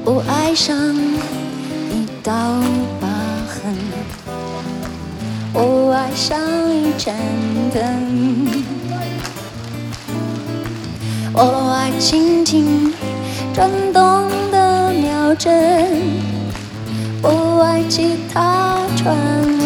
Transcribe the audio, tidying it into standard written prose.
我爱上一道疤痕，我爱上一盏灯，我爱轻轻转动的秒针，我爱吉他传